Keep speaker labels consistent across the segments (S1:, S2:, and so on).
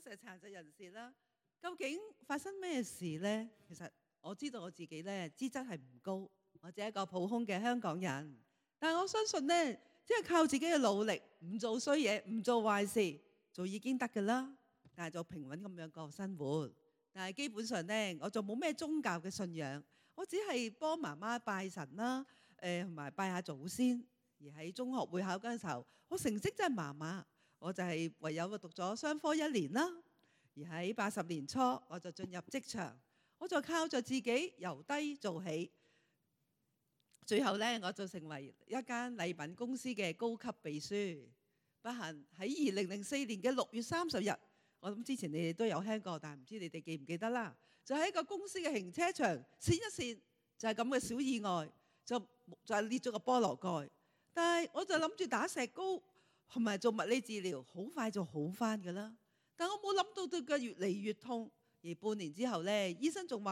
S1: 實殘疾人士啦，究竟發生咩事呢？其實我知道我自己咧資質係唔高，我只係一個普通嘅香港人。但係我相信呢，即係靠自己嘅努力，唔做衰嘢，唔做壞事，就已經得㗎啦。但係就平穩咁樣過生活。但係基本上呢，我就冇咩宗教嘅信仰，我只係幫媽媽拜神啦，同埋拜下祖先。而喺中學會考嗰陣時候，我成績真係麻麻，我就係唯有讀咗商科1年啦。而喺80年初，我就進入職場，我就靠着自己由低做起，最後呢，我就成為一間禮品公司嘅高級秘書。不幸喺2004年嘅6月30日，我諗之前你哋都有聽過，但係唔知你哋記唔記得啦？就喺一個公司嘅停車場閃一閃，就係咁嘅小意外，就係裂咗個菠蘿蓋。但係我就諗住打石膏同埋做物理治療，好快就好翻㗎啦。但我冇諗到對腳越嚟越痛，而半年之後呢，醫生仲話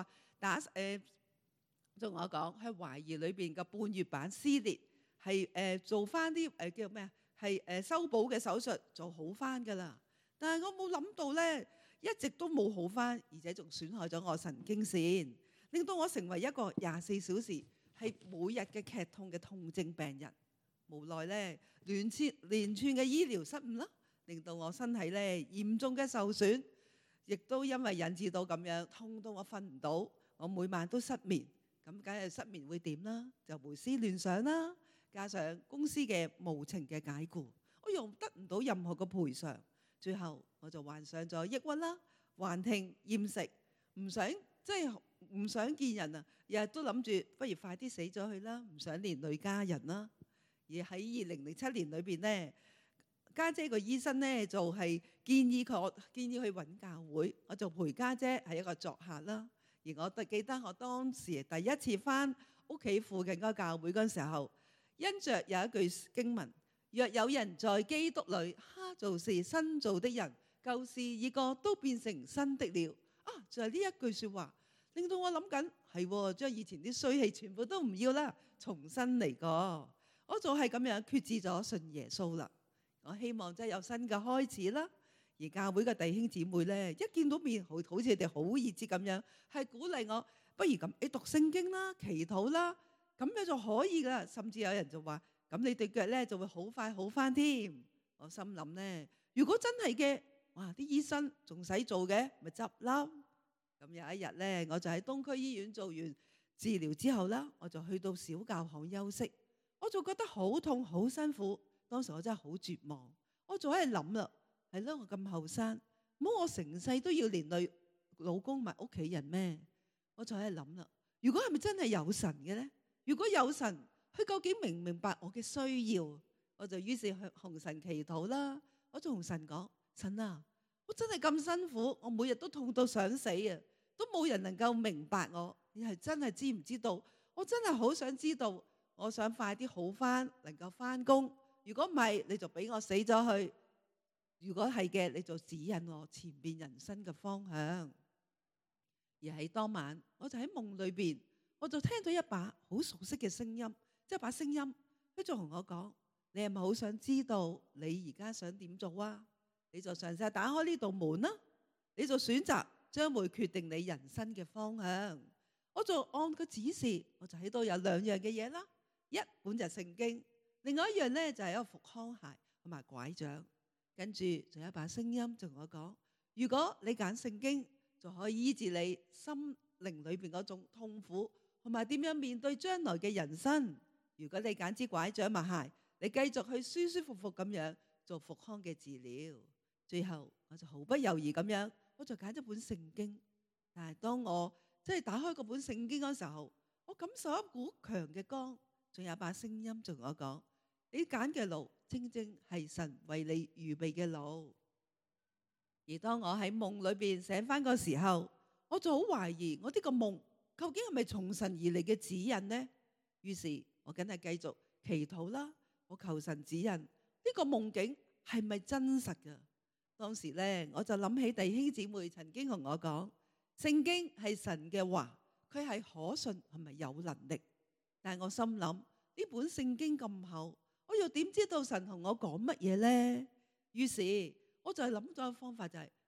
S1: 仲同我講係懷疑裏邊嘅半月板撕裂，係做翻啲叫咩啊？係修補嘅手術就好翻㗎啦。但係我冇諗到呢，一直都冇好翻，而且仲損害咗我神經線，令到我成為一個24小時係每日嘅劇痛嘅痛症病人。無奈呢，連串嘅醫療失誤啦，令到我身體呢嚴重嘅受損，亦都因為引致到咁樣痛到我瞓唔到，我每晚都失眠。咁梗係失眠會點啦？就胡思亂想啦，加上公司嘅無情嘅解僱，我又得唔到任何嘅賠償，最後我就患上咗抑鬱啦，幻聽厭食，唔想見人啊，日日都諗住不如快啲死咗去啦，唔想連累家人啦。而喺2007年裏邊呢，家姐個醫生呢就係建議佢去揾教會，我就陪家姐係一個作客啦。而我記得我當時第一次返屋企附近嗰個教會嗰陣時候，因着有一句經文：若有人在基督裏，他就是新造的人，舊事已過，都變成新的了。啊，就係呢一句説話，令到我諗緊係將以前啲衰氣全部都唔要啦，重新嚟過。我就係咁樣決志咗信耶穌啦。我希望真係有新嘅開始啦。而教會嘅弟兄姊妹呢，一見到面好似你哋好熱切咁樣，係鼓勵我，不如咁你讀聖經啦、祈禱啦，咁樣就可以噶。甚至有人就話，咁你對腳呢就會好快好翻添。我心諗呢，如果真係嘅，哇！啲醫生仲使做嘅，咪執笠。咁有一日呢，我就喺東區醫院做完治療之後啦，我就去到小教行休息。我就覺得好痛好辛苦，當時我真係好絕望。我就喺度諗啦，係咯，我咁後生，唔好我成世都要連累老公埋屋企人咩？我就喺度諗啦，如果係咪真係有神嘅呢？如果有神，佢究竟明唔明白我嘅需要？我就於是向神祈禱啦。我就同神講：神啊，我真係咁辛苦，我每日都痛到想死啊，都冇人能夠明白我。你係真係知唔知道？我真係好想知道。我想快啲好翻，能夠翻工。如果唔係，你就俾我死咗去；如果係嘅，你就指引我前邊人生嘅方向。而喺當晚，我就喺夢裏邊，我就聽到一把好熟悉嘅聲音，即係把聲音，佢就同我講：你係咪好想知道你而家想點做啊？你就嘗試打開呢道門啦，你就選擇將會決定你人生嘅方向。我就按個指示，我就喺度有2樣嘅嘢啦。一本就係聖經，另外一樣呢就係一個復康鞋同埋拐杖。跟住就有一把聲音就同我講：如果你揀聖經，就可以醫治你心靈裏邊嗰種痛苦，同埋點樣面對將來嘅人生。如果你揀支拐杖埋鞋，你繼續去舒舒服服咁樣做復康嘅治療。最後我就毫不猶豫咁樣，我就揀咗本聖經。但係當我即係打開嗰本聖經嗰時候，我感受一股強嘅光。仲有一把聲音就同我講：你揀嘅路正正係神為你預備嘅路。而當我喺夢裏邊醒翻個時候，我就好懷疑我呢個夢究竟係咪從神而嚟嘅指引呢？於是我梗係繼續祈禱啦，我求神指引呢個夢境係咪真實噶？當時呢，我就諗起弟兄姊妹曾經同我講，聖經係神嘅話，佢係可信同埋有能力。但係我心諗呢本聖經咁厚，我又點知道神同我講乜嘢呢？於是我就諗咗個方法，就係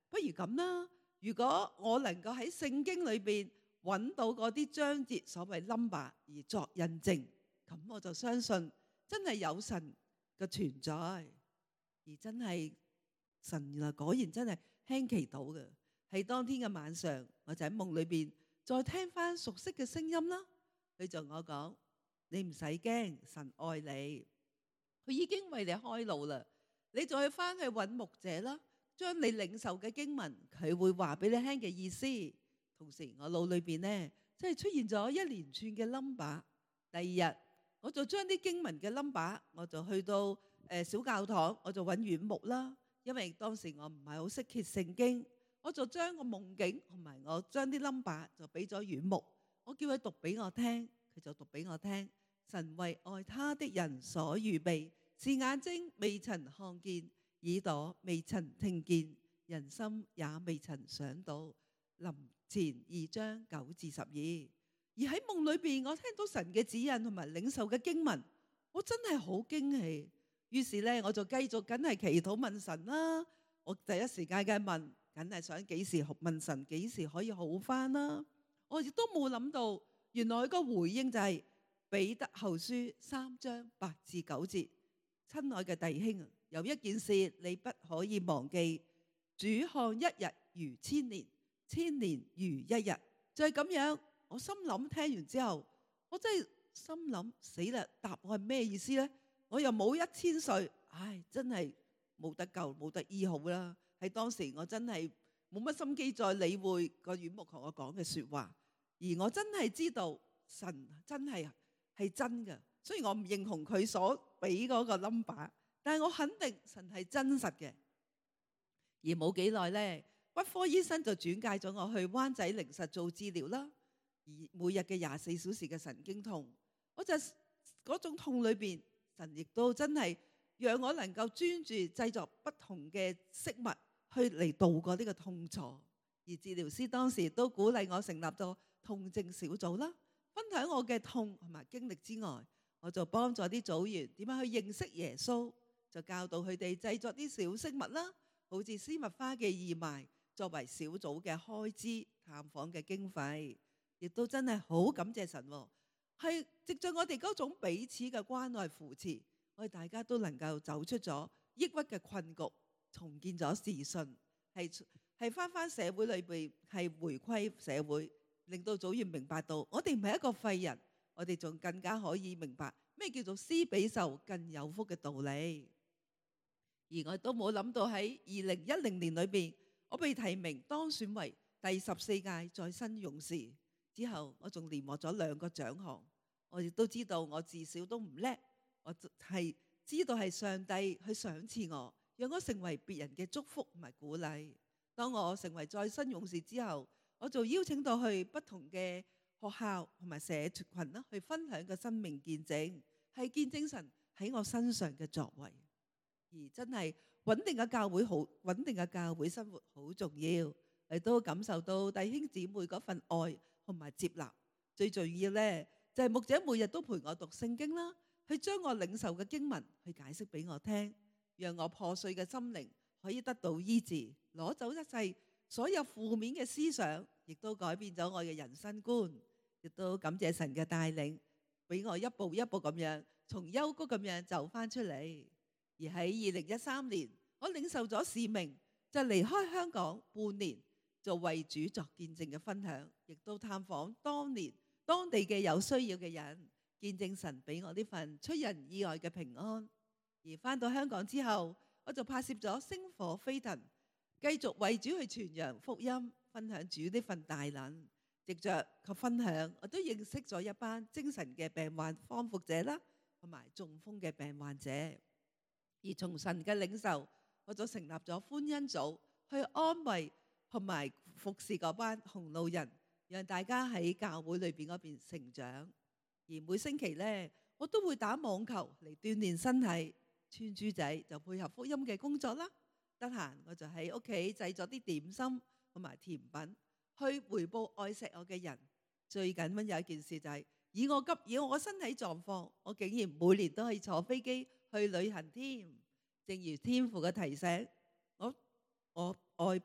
S1: 不如咁啦，如果我能夠喺聖經裏邊揾到嗰啲章節所謂 number 而作印證，咁我就相信真係有神嘅存在，而真係神原來果然真係輕奇到嘅。喺當天嘅晚上，我就喺夢裏邊再聽翻熟悉嘅聲音啦。佢就同我講：你唔使驚，神愛你，佢已經為你開路啦。你再翻去揾牧者啦，將你領受嘅經文，佢會話俾你聽嘅意思。同時我腦裏邊呢，真係出現咗一連串嘅 number。第二日我就將啲經文嘅 number，我就去到小教堂，我就揾院牧啦。因為當時我唔係好識揭聖經，我就將個夢境同埋我將啲 number 就俾咗院牧，我叫佢讀俾我聽，佢就讀俾我聽。神為愛他的人所預備，是眼睛未曾看見，耳朵未曾聽見，人心也未曾想到。林前2章9至12。而喺夢裏邊，我聽到神嘅指引同埋領受嘅經文，我真係好驚喜。於是咧，我就繼續梗係祈禱問神啦。我第一時間嘅問，梗係想幾時問神幾時可以好返啦。我亦都冇諗到，原來個回應就係彼得後書3章8至9節。親愛嘅弟兄，有一件事你不可以忘記，主看一日如千年，千年如一日。就係咁樣，我心諗聽完之後，我真係心諗死啦！答案係咩意思呢？我又冇1000歲，唉，真係冇得救，冇得醫好啦。喺當時我真係冇乜心機再理會個院牧同我講嘅說話，而我真係知道神真係真嘅。雖然我唔認同佢所俾嗰個 number， 但係我肯定神係真實嘅。而冇幾耐呢，骨科醫生就轉介咗我去灣仔靈實做治療啦。而每日嘅24小時嘅神經痛，我就嗰種痛裏邊，神亦都真係讓我能夠專注製作不同嘅飾物去嚟度過呢個痛楚。而治療師當時亦都鼓勵我成立咗痛症小組啦，分享我嘅痛同埋經歷之外，我就幫助啲組員點樣去認識耶穌，就教導佢哋製作啲小飾物啦，好似絲襪花嘅義賣，作為小組嘅開支、探訪嘅經費，亦都真係好感謝神，係藉着我哋嗰種彼此嘅關愛扶持，我哋大家都能夠走出咗抑鬱嘅困局，重建咗自信，係翻社會裏邊，係回歸社會，令到組員明白到我哋唔係一個廢人。我哋仲更加可以明白咩叫做施比受更有福嘅道理。而我都冇諗到喺2010年裏邊，我被提名當選為第14屆再生勇士之後，我仲連獲咗2個獎項。我亦都知道我自小都唔叻，我係知道係上帝去賞賜我，讓我成為別人嘅祝福同埋鼓勵。當我成為再生勇士之後，我就邀請到去不同嘅學校同埋社群啦，去分享個生命見證，係見證神喺我身上嘅作為。而真係穩定嘅教會好，穩定嘅教會生活好重要，亦都感受到弟兄姊妹嗰份愛同埋接納。最重要呢，就係牧者每日都陪我讀聖經啦，去將我領受嘅經文去解釋俾我聽，讓我破碎嘅心靈可以得到醫治，攞走一切所有負面嘅思想，亦都改變咗我嘅人生觀。亦都感謝神嘅帶領，俾我一步一步咁樣從幽谷咁樣走翻出嚟。而喺2013年，我領受咗使命，就離開香港半年，就為主作見證嘅分享，亦都探訪當地嘅有需要嘅人，見證神俾我呢份出人意外嘅平安。而翻到香港之後，我就拍攝咗《星火飛騰》，繼續為主去傳揚福音，分享主呢份大能。藉着個分享，我都認識咗一班精神嘅病患康復者啦，同埋中風嘅病患者。而從神嘅領受，我就成立咗歡欣組，去安慰同埋服侍嗰班紅路人，讓大家喺教會裏邊嗰邊成長。而每星期呢，我都會打網球嚟鍛煉身體。穿珠仔就配合福音嘅工作啦。得閒我就喺屋企製作啲點心同埋甜品，去回報愛錫我嘅人。最緊要有一件事就係，以我身體狀況，我竟然每年都可以坐飛機去旅行添。正如天父嘅提醒，我愛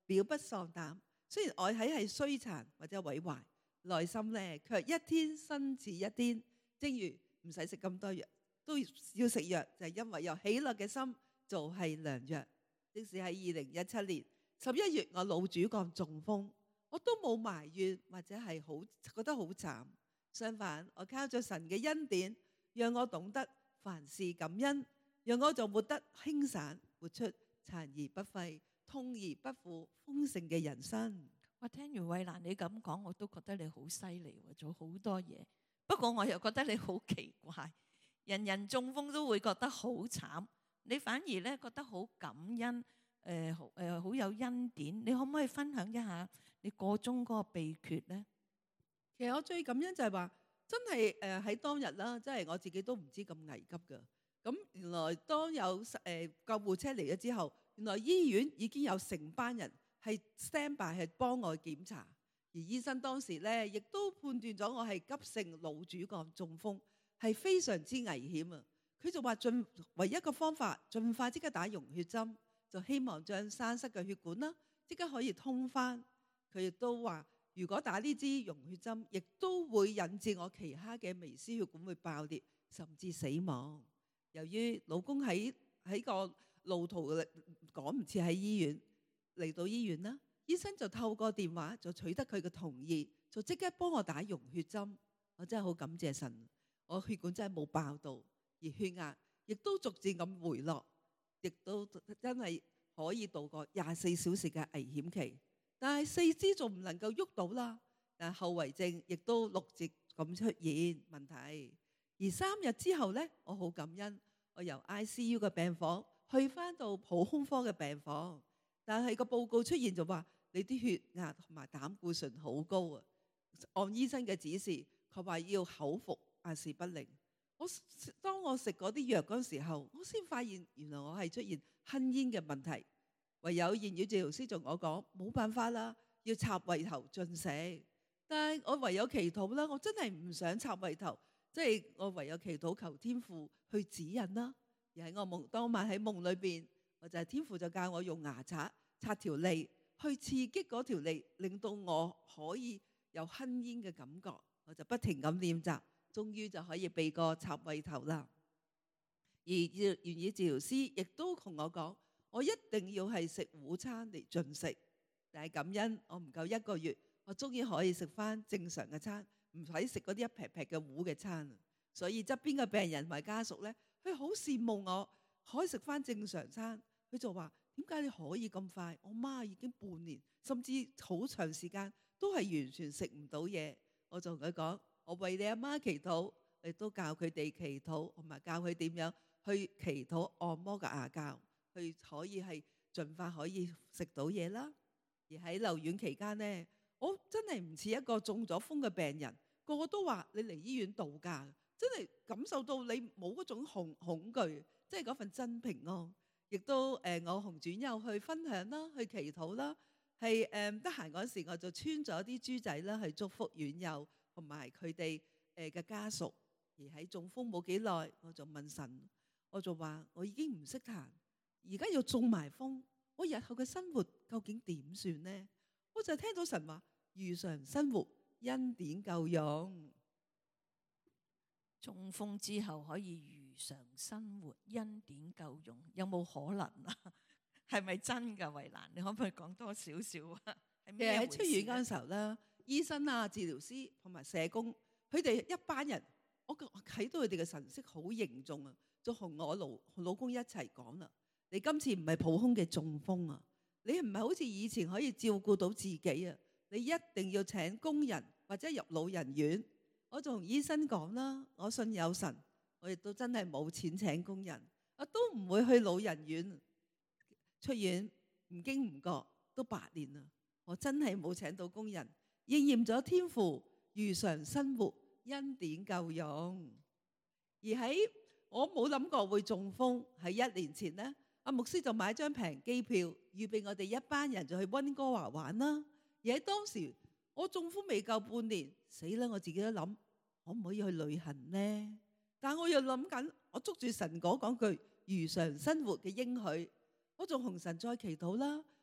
S1: 表不喪膽。雖然外體係衰殘或者毀壞，內心咧卻一天新似一天。正如唔使食咁多藥，都要食藥，就係因為有喜樂嘅心做係良藥。即使喺2017年11月，我老主幹中風，我都冇埋怨或者係覺得好慘。相反，我靠著神嘅恩典，讓我懂得凡事感恩，讓我就活得輕散，活出殘而不廢、痛而不苦、豐盛嘅人生。
S2: 我聽完慧蘭你咁講，我都覺得你好犀利喎，做好多嘢。不過我又覺得你好奇怪，人人中風都會覺得好慘，你反而咧覺得好感恩，好有恩典。你可唔可以分享一下你個中嗰個秘訣咧？
S1: 其實我最感恩就係話，真係喺當日啦，真係我自己都唔知咁危急㗎。咁原來當有救護車嚟咗之後，原來醫院已經有成班人係 stand by 係幫我檢查，而醫生當時咧亦都判斷咗我係急性腦主幹中風，係非常之危險啊！佢就話唯一個方法，盡快即刻打溶血針，就希望將栓塞嘅血管啦即刻可以通返。佢亦都話，如果打呢支溶血針，亦都會引致我其他嘅微絲血管會爆裂，甚至死亡。由於老公喺個路途趕唔切喺醫院，嚟到醫院啦，醫生就透過電話就取得佢嘅同意，就即刻幫我打溶血針。我真係好感謝神，我血管真係冇爆到，而血壓亦都逐漸咁回落，亦都真係可以度過24小時嘅危險期。但係四肢仲唔能夠喐到啦，但後遺症亦都陸續咁出現問題。而3日之後呢，我好感恩，我由 ICU 嘅病房去返到普通科嘅病房，但係個報告出現就話你啲血壓同埋膽固醇好高啊！按醫生嘅指示，佢話要口服阿士匹靈。當我食嗰啲藥嗰時候，我先發現原來我係出現吞嚥嘅問題。唯有言語治療師同我講冇辦法啦，要插胃頭進食。但係我唯有祈禱啦，我真係唔想插胃頭。即係我唯有祈禱求天父去指引啦。而喺我當晚喺夢裏邊，我就係天父就教我用牙刷刷條脷，去刺激嗰條脷，令到我可以有吞嚥嘅感覺。我就不停咁練習，終於就可以避過插胃頭啦。而言語治療師亦都同我講，我一定要係食午餐嚟進食。但係感恩，我唔夠1個月，我終於可以食翻正常嘅餐。唔使食嗰啲一劈劈嘅糊嘅餐，所以側邊嘅病人同埋家屬咧，佢好羨慕我可以食翻正常餐。佢就話：點解你可以咁快？我媽已經半年，甚至好長時間都係完全食唔到嘢。我就同佢講：我為你阿媽祈禱，亦都教佢哋祈禱，同埋教佢點樣去祈禱按摩嘅牙教，去可以係盡快可以食到嘢啦。而喺留院期間呢，我真係唔似一個中咗風嘅病人，個個都話你嚟醫院度假，真係感受到你冇嗰種恐懼，即係嗰份真平安。亦都我同轉友去分享啦，去祈禱啦，係得閒嗰時我就穿咗啲豬仔啦，去祝福院友同埋佢哋嘅家屬。而喺中風冇幾耐，我就問神，我就話我已經唔識彈，而家要中埋風，我日後嘅生活究竟點算呢？我就聽到神話如常生活，恩典夠用。
S2: 中風之後可以如常生活，恩典夠用，有冇可能啊？係咪真㗎？慧蘭，你可唔可以講多少少啊？
S1: 喺出院嗰陣時候咧，醫生啊、治療師同埋社工，佢哋一班人，我睇到佢哋嘅神色好凝重啊，就同我老公一齊講啦：你今次唔係普通嘅中風啊！你唔係好似以前可以照顧到自己啊！你一定要請工人或者入老人院。我就同醫生講啦，我信有神，我亦都真係冇錢請工人，我都唔會去老人院。出院唔經唔覺都8年啦，我真係冇請到工人，應驗咗天父如常生活，恩典夠用。而喺我冇諗過會中風，喺1年前呢，阿牧師就買張平機票，預備我哋一班人就去溫哥華玩啦。而喺當時，我中風未夠半年，死啦！我自己都諗，可唔可以去旅行呢？但我又諗緊，我捉住神講句如常生活嘅應許，我仲同神再祈禱啦。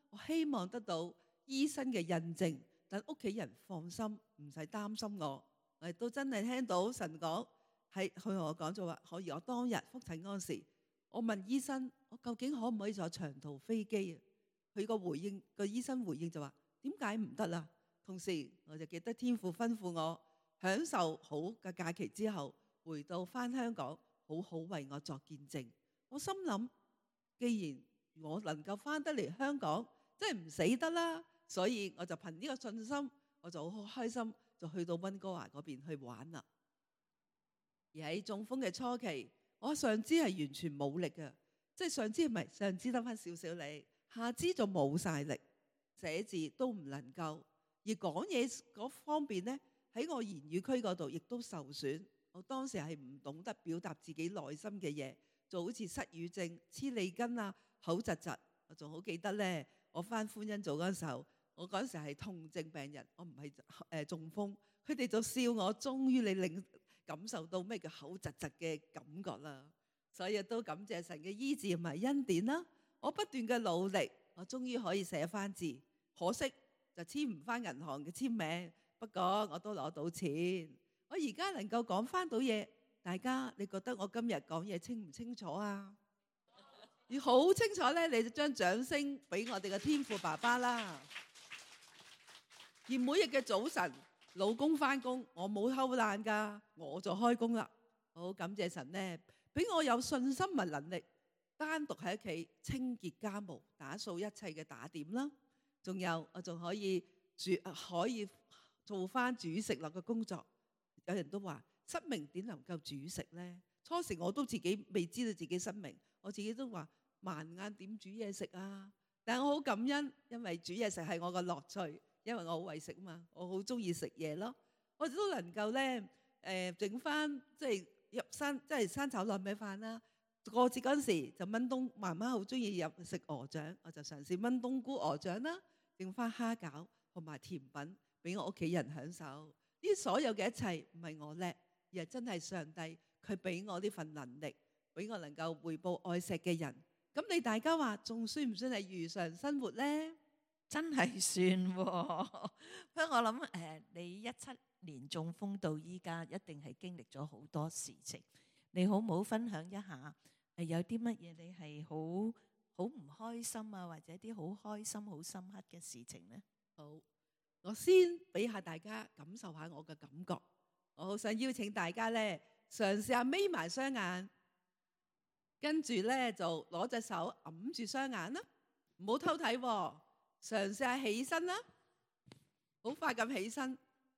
S1: 我希望得到醫生嘅印證，等屋企人放心，唔使擔心我。我亦都真係聽到神講，係佢同我講咗話，可以我當日覆診嗰時，我問醫生，我究竟可唔可以坐長途飛機啊？佢個醫生回應就話，點解唔得啦？同時我就記得天父吩咐我享受好嘅假期之後，回到返香港，好好為我作見證。我心諗，既然我能夠返得嚟香港，真係唔死得啦，所以我就憑呢個信心，我就好開心，就去到溫哥華嗰邊去玩啦。而喺中風嘅初期，我上肢係完全冇力嘅，即係上肢唔係上肢得返少少力，下肢就冇晒力，寫字都唔能夠，而講嘢嗰方面呢，喺我言語區嗰度亦都受損。我當時係唔懂得表達自己內心嘅嘢，就好似失語症、黐脷根啊、口窒窒。我仲好記得呢，我返歡欣組嗰陣時候，我嗰陣時係痛症病人，我唔係中風，佢哋就笑我，終於你感受到咩叫口窒窒嘅感覺啦。所以都感謝神嘅醫治同埋恩典啦。我不斷嘅努力，我終於可以寫返字，可惜就簽唔返銀行嘅簽名，不過我都攞到錢。我而家能夠講返到嘢，大家你覺得我今日講嘢清唔清楚啊？要好清楚咧，你就將掌聲俾我哋嘅天父爸爸啦。而每日嘅早晨，老公返工，我冇偷懶㗎，我就開工啦。好感謝神呢，俾我有信心同能力，單獨喺屋企清潔家務、打掃一切嘅打點啦。仲有我仲可以做返煮食落嘅工作。有人都話失明點能夠煮食呢？初時我都自己未知道自己失明，我自己都話盲眼點煮嘢食啊！但係我好感恩，因為煮嘢食係我嘅樂趣，因為我好為食嘛，我好中意食嘢咯。我都能夠咧整翻即係生炒糯米飯啦。過節嗰陣時就炆冬，媽媽好中意食鵝掌，我就嘗試炆冬菇鵝掌啦，整翻蝦餃同埋甜品俾我屋企人享受。呢所有嘅一切唔係我叻，而係真係上帝佢俾我呢份能力，俾我能夠回報愛錫嘅人。咁你大家話仲算唔算係如常生活呢？
S2: 真係算喎。不過我諗你17年中風到依家，一定係經歷咗好多事情。你好唔好分享一下？有啲乜嘢你係好唔開心啊，或者啲好開心、好深刻嘅事情呢？
S1: 好。我先俾下大家感受下我嘅感覺。我好想邀請大家咧，嘗試下眯埋雙眼，跟住咧就攞隻手揞住雙眼啦，唔好偷睇喎。嘗試下起身啦，好快咁起身。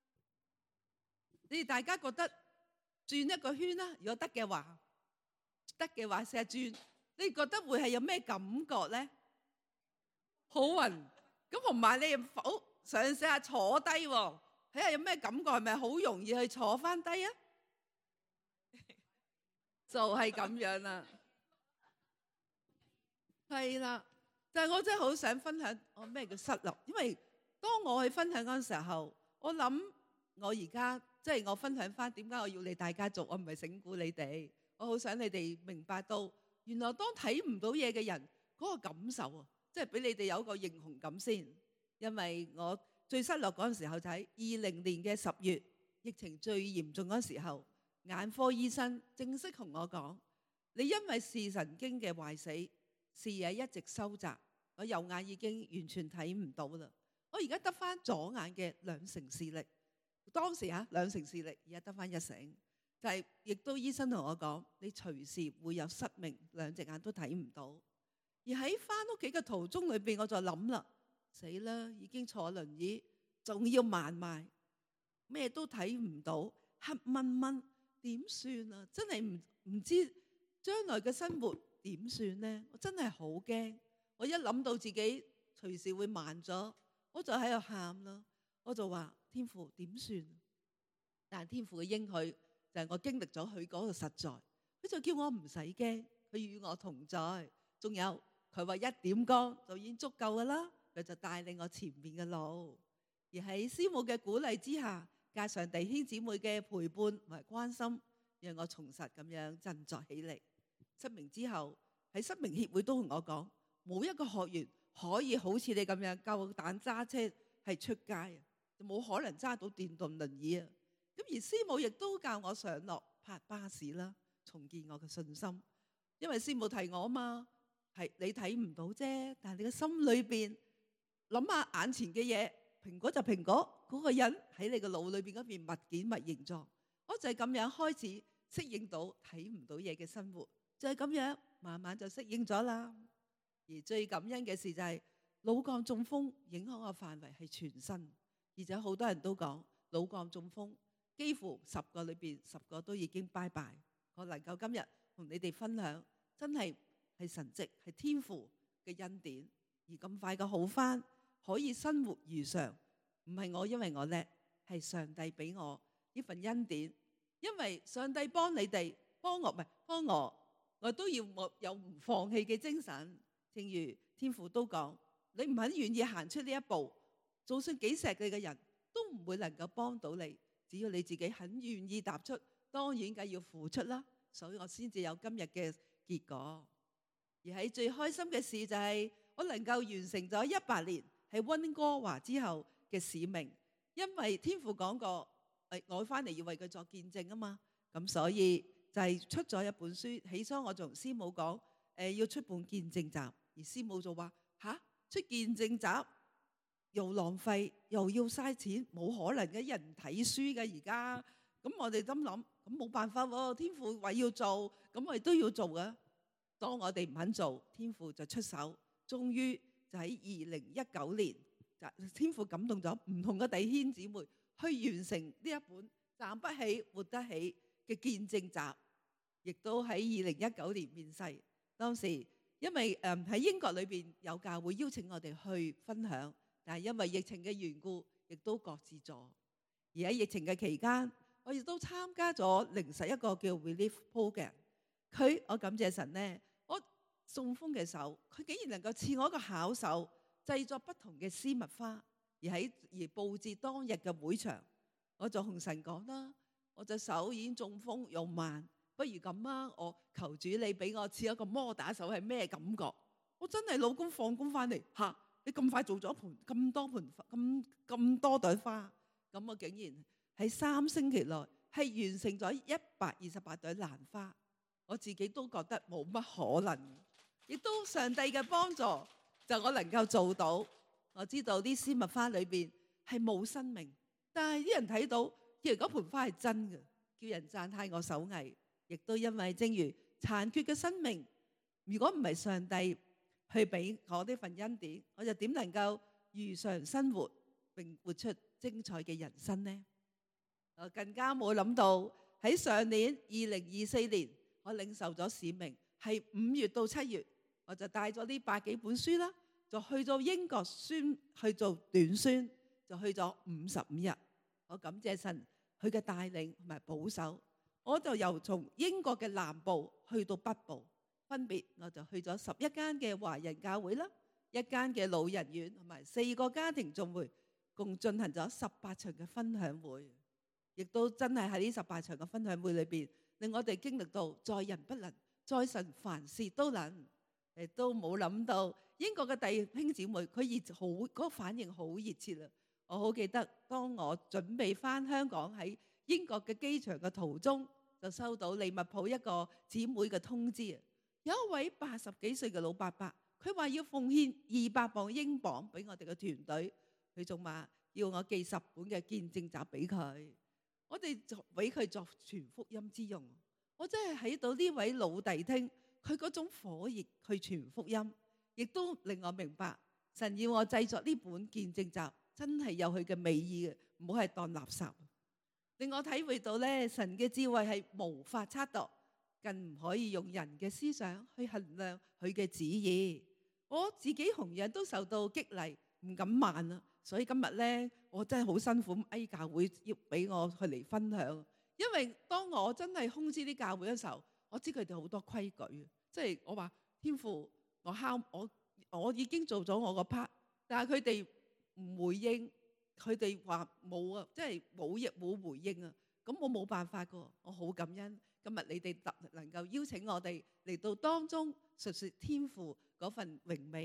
S1: 你哋大家覺得轉一個圈啦，如果得嘅話，試下轉。你覺得會係有咩感覺咧？好暈。咁同埋你好。嘗試下坐低喎，睇下有咩感覺，係咪好容易去坐翻低啊？就係咁樣啦，係啦。但係我真係好想分享我咩叫失落，因為當我去分享嗰陣時候，我諗我而家即係我分享翻點解我要你大家做，我唔係整蠱你哋，我好想你哋明白到原來當睇唔到嘢嘅人嗰個感受啊，即係俾你哋有一個認同感先。因為我最失落嗰陣時候就喺2020年嘅10月，疫情最嚴重嗰時候，眼科醫生正式同我講：你因為視神經嘅壞死，視野一直收窄，我右眼已經完全睇唔到啦。我而家得翻左眼嘅2成視力，當時2成視力，而家得翻1成。就係亦都醫生同我講：你隨時會有失明，2隻眼都睇唔到。而喺翻屋企嘅途中裏邊，我就諗啦。死啦！已經坐輪椅，仲要慢埋，咩都睇唔到，黑掹掹，點算啊？真係唔知將來嘅生活點算呢？我真係好驚。我一諗到自己隨時會慢咗，我就喺度喊啦。我就話天父點算？但係天父嘅應許就係我經歷咗佢嗰個實在，佢就叫我唔使驚，佢與我同在。仲有佢話1點光就已經足夠噶啦。佢就帶領我前面嘅路，而喺師母嘅鼓勵之下，加上弟兄姊妹嘅陪伴同埋關心，讓我重拾咁樣振作起嚟。失明之後，喺失明協會都同我講，冇一個學員可以好似你咁樣夠膽揸車係出街啊，就冇可能揸到電動輪椅啊。咁而師母亦都教我上落泊巴士啦，重建我嘅信心。因為師母提我啊嘛，係你睇唔到啫，但係你嘅心裏邊諗下眼前嘅嘢，蘋果就蘋果，嗰個人喺你嘅腦裏邊嗰邊物件物形狀。我就係咁樣開始適應到睇唔到嘢嘅生活，就係咁樣慢慢就適應咗啦。而最感恩嘅事就係腦幹中風影響嘅範圍係全身，而且好多人都講腦幹中風幾乎10個裏邊10個都已經拜拜。我能夠今日同你哋分享，真係神蹟，係天父嘅恩典，而咁快嘅好返，可以生活如常，唔係我因為我叻，係上帝俾我呢份恩典。因為上帝幫你哋，幫我唔係幫我，我都要我有唔放棄嘅精神。正如天父都講，你唔肯願意行出呢一步，就算幾錫你嘅人都唔會能夠幫到你。只要你自己肯願意踏出，當然梗要付出啦。所以我先至有今日嘅結果。而喺最開心嘅事就係我能夠完成咗100年喺溫哥華之後嘅使命，因為天父講過，我翻嚟要為佢作見證啊嘛。咁所以就係出咗一本書。起初我同師母講，要出本見證集，而師母就話出見證集又浪費又要嘥錢，冇可能嘅，人睇書嘅而家。咁我哋心諗，咁冇辦法喎，天父話要做，咁我哋都要做嘅。當我哋唔肯做，天父就出手，終於就喺2019年，天父感動咗唔同嘅弟兄姊妹去完成呢一本站不起活得起嘅見證集，亦都喺2019年面世。當時因為喺英國裏邊有教會邀請我哋去分享，但係因為疫情嘅緣故，亦都擱置咗。而喺疫情嘅期間，我亦都參加咗靈實一個叫 Relief Program。我感謝神呢，我中風嘅時候，佢竟然能夠賜我一個巧手，製作不同嘅絲襪花，而佈置當日嘅會場。我就同神講啦，我隻手已經中風又慢，不如咁啊，我求主你俾我賜一個摩打手係咩感覺？我真係老公放工翻嚟你咁快做咗咁多朵花，咁我竟然喺3星期內係完成咗128朵蘭花，我自己都覺得冇乜可能，亦都上帝嘅幫助就我能夠做到。我知道啲絲襪花裏邊係冇生命，但係啲人睇到以為嗰盆花係真嘅，叫人讚歎我手藝。亦都因為正如殘缺嘅生命，如果唔係上帝去俾我呢份恩典，我就點能夠如常生活並活出精彩嘅人生呢？我更加冇諗到喺上年2024年，我領受咗使命，係5月到7月，我就帶咗呢100幾本書啦，就去咗英國去做短宣，就去咗55日。我感謝神佢嘅帶領同埋保守，我就由從英國嘅南部去到北部，分別我就去咗11間嘅華人教會啦，1間嘅老人院同埋4個家庭聚會，共進行咗18場嘅分享會。亦都真係喺呢18場嘅分享會裏邊，令我哋經歷到在人不能，在神凡事都能。亦都冇諗到英國嘅弟兄姊妹佢嗰個反應好熱切啦。我好記得當我準備翻香港喺英國嘅機場嘅途中，就收到利物浦一個姊妹嘅通知啊，有一位80幾歲嘅老伯伯，佢話要奉獻200磅英鎊俾我哋嘅團隊，佢仲話要我寄10本嘅見證集俾佢，我哋就俾佢作傳福音之用。我真係喺到呢位老弟兄，佢嗰種火熱去傳福音，亦都令我明白神要我製作呢本見證集，真係有佢嘅美意嘅，唔好係當垃圾。令我體會到咧，神嘅智慧係無法測度，更唔可以用人嘅思想去衡量佢嘅旨意。我自己同樣都受到激勵，唔敢慢啦。所以今日咧，我真係好辛苦，教會要俾我去嚟分享。因為當我真係通知啲教會嘅時候，我知佢哋好多規矩，即係我話天父，我已經做咗我個 part， 但係佢哋唔回應，佢哋話冇啊，即係冇回應啊。咁我冇辦法噶，我好感恩今日你哋能夠邀請我哋嚟到當中述說天父嗰份榮美。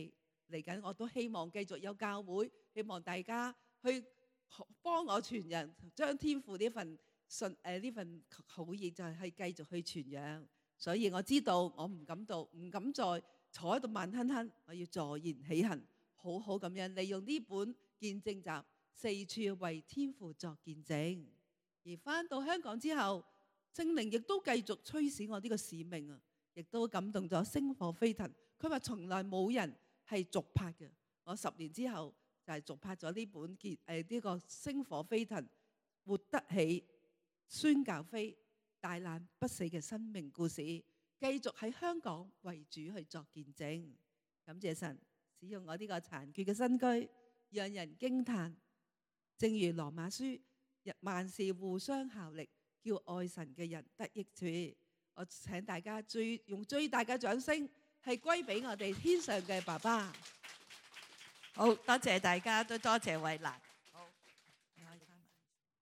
S1: 嚟緊我都希望繼續有教會，希望大家去幫我傳人，將天父呢份好意就係繼續去傳揚。所以我知道我唔敢再坐喺度慢吞吞，我要坐言起行，好好咁樣利用呢本見證集，四處為天父作見證。而返到香港之後，聖靈亦都繼續驅使我呢個使命啊，亦都感動咗星火飛騰。佢話從來冇人係續拍嘅，我10年之後就係續拍咗呢本呢個星火飛騰，活得起，宣教飛，大難不死嘅生命故事，繼續喺香港為主去作見證。感謝神使用我呢個殘缺嘅身軀，讓人驚嘆。正如羅馬書，萬事互相效力，叫愛神嘅人得益處。我請大家用最大嘅掌聲，係歸俾我哋天上嘅爸爸。
S2: 好多謝大家，都多謝慧蘭。好，你可以返埋。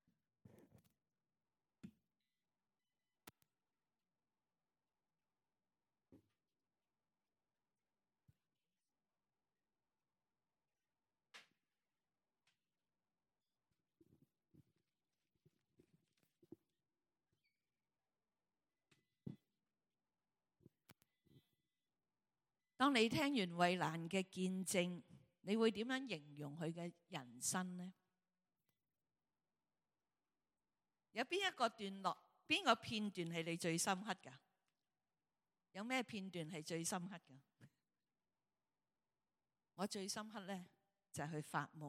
S2: 當你聽完慧蘭嘅見證，你會點樣形容佢嘅人生呢？有邊一個段落、邊個片段係你最深刻㗎？有咩片段係最深刻㗎？我最深刻呢，就係去發夢，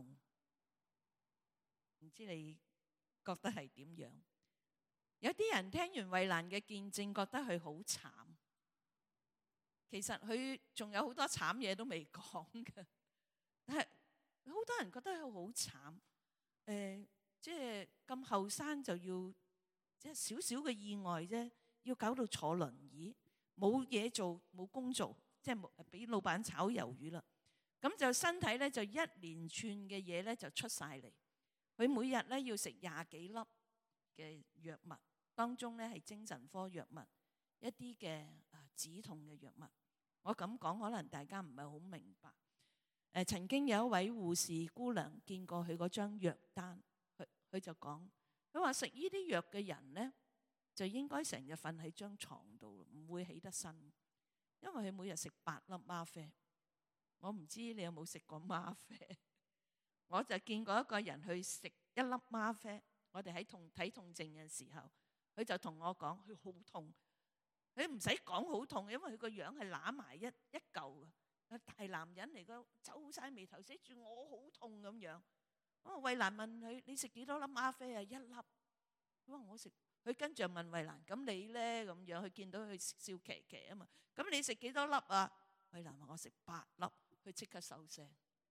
S2: 唔知你覺得係點樣？有啲人聽完慧蘭嘅見證，覺得佢好慘。其實佢仲有好多慘嘢都未講嘅，但係好多人覺得佢好慘。即係咁後生就要即係少少嘅意外啫，要搞到坐輪椅，冇嘢做，冇工做，即係俾老闆炒魷魚啦。咁就身體咧就一連串嘅嘢咧就出晒嚟。佢每日咧要食20幾粒嘅藥物，當中咧係精神科藥物，一啲嘅止痛嘅藥物。我咁講可能大家唔係好明白。曾經有一位護士姑娘見過佢嗰張藥單，佢就講，佢話食呢啲藥嘅人呢，就應該成日瞓喺張床度，唔會起得身，因為佢每日食8粒嗎啡。我唔知你有冇食過嗎啡？我就見過一個人去食1粒嗎啡。我哋喺睇痛症嘅時候，佢就同我講佢好痛。佢唔使講好痛，因為佢個樣係揦埋一嚿嘅，大男人嚟嘅，皺晒眉頭，寫住我好痛咁樣。慧蘭問佢：你食幾多粒嗎啡啊？1粒。佢話我食。佢跟住問慧蘭：咁你咧？咁樣佢見到佢笑騎騎啊嘛。咁你食幾多粒啊？慧蘭話我食8粒。佢即刻收聲。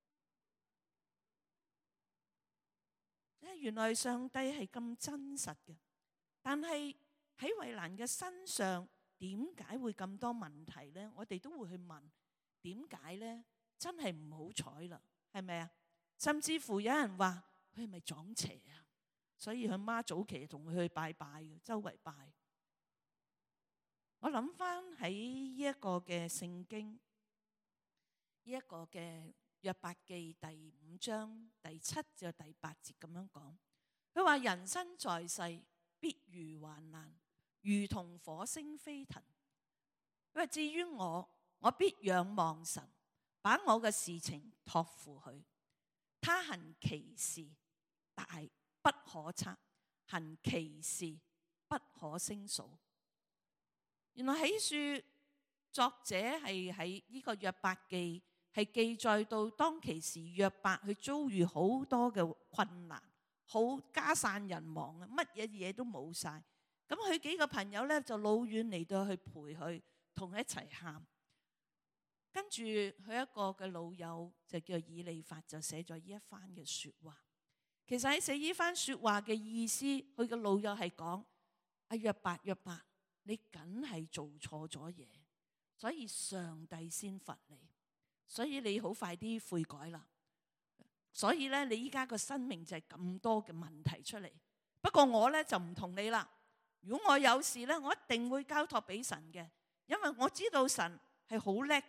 S2: 原來上帝係咁真實嘅，但係喺慧蘭嘅身上，點解會咁多問題呢？我哋都會去問點解呢？真係唔好彩啦，係咪啊？甚至乎有人話佢係咪撞邪啊？所以佢媽早期同佢去拜拜嘅，周圍拜。我諗翻喺呢一個嘅聖經，呢一個嘅約伯記第5章第7至第8節咁樣講，佢話人生在世必遇患難，如同火星飛騰。佢話至於我必仰望神，把我嘅事情託付佢。他行奇事大不可測，行奇事不可勝數。原來喺書作者係喺呢個約伯記係記載到當其時約伯去遭遇好多嘅困難，好家散人亡啊，乜嘢嘢都冇晒。咁佢幾個朋友咧就老遠嚟到去陪佢，同佢一齊喊。跟住佢一個嘅老友就叫以利法，就寫咗呢一番嘅說話。其實喺寫呢番說話嘅意思，佢嘅老友係講：阿約伯，你梗係做錯咗嘢，所以上帝先罰你，所以你好快啲悔改啦。所以咧，你依家個生命就係咁多嘅問題出嚟。不過我咧就唔同你啦。如果我有事咧，我一定會交託俾神嘅，因為我知道神係好叻嘅，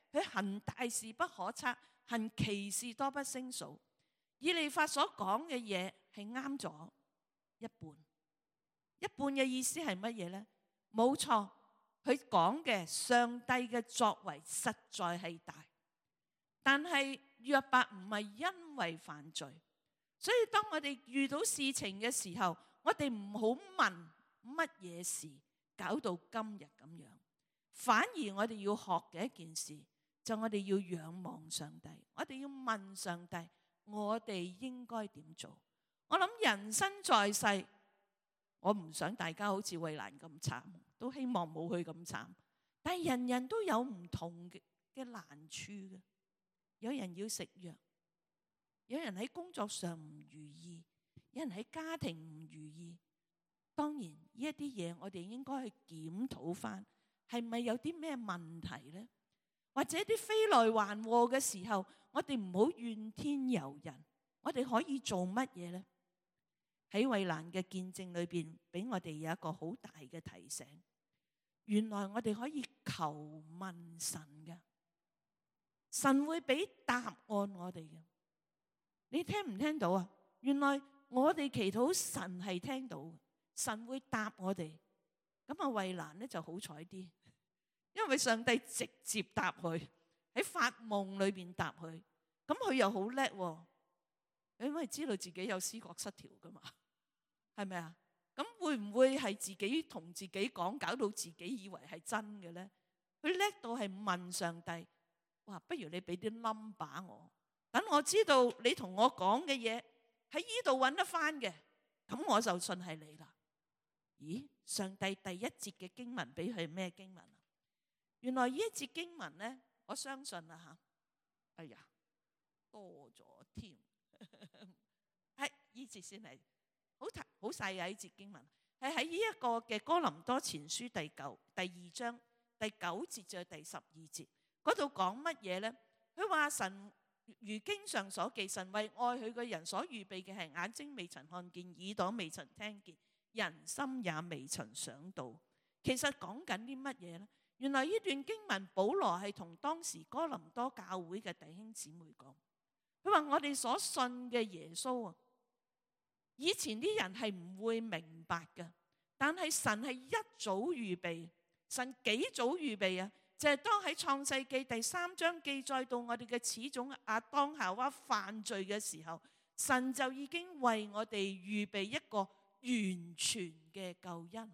S2: 佢行大事不可測，行奇事多不勝數。以利法所講嘅嘢係啱咗一半，一半嘅意思係乜嘢呢？冇錯，佢講嘅上帝嘅作為實在係大，但係約伯唔係因為犯罪，所以當我哋遇到事情嘅時候，我哋唔好問乜嘢事搞到今日咁樣，反而我哋要學嘅一件事，就我哋要仰望上帝，我哋要問上帝，我哋應該點做？我諗人生在世，我唔想大家好似衛蘭咁慘，都希望冇佢咁慘。但係人人都有唔同嘅難處嘅，有人要食藥，有人喺工作上唔如意，有人喺家庭唔如意。當然呢一啲嘢，我哋應該去檢討翻，係咪有啲咩問題呢？或者啲飛來橫禍嘅時候，我哋唔好怨天尤人，我哋可以做乜嘢呢？喺衛蘭嘅見證裏邊，俾我哋有一個好大嘅提醒。原來我哋可以求問神嘅，神會俾答案我哋嘅。你聽唔聽到啊？原來我哋祈禱，神係聽到嘅，神會答我哋。咁啊，衛蘭呢就好彩啲，因為上帝直接答佢，喺發夢裏邊答佢。咁佢又好叻喎，因為知道自己有思覺失調噶嘛，係咪啊？咁會唔會係自己同自己講，搞到自己以為係真嘅呢？佢叻到係問上帝，哇！不如你俾啲 number 我，等我知道你同我講嘅嘢喺呢度揾得翻嘅，咁我就信係你啦。咦？上帝第一節嘅經文俾佢咩經文啊？原來呢一節經文呢，我相信啦吓，哎呀，多咗添，係呢節先係。好細嘅一節經文，係喺呢一個嘅哥林多前書第二章第9節至第12節嗰度講乜嘢呢？佢話神如經上所記，神為愛佢嘅人所預備嘅係眼睛未曾看見，耳朵未曾聽見，人心也未曾想到。其實講緊啲乜嘢呢？原來呢段經文保羅係同當時哥林多教會嘅弟兄姊妹講，佢話我哋所信嘅耶穌啊，以前啲人係唔會明白嘅，但係神係一早預備，神幾早預備啊？就係當喺創世記第3章記載到我哋嘅始祖亞當夏娃犯罪嘅時候，神就已經為我哋預備一個完全嘅救恩，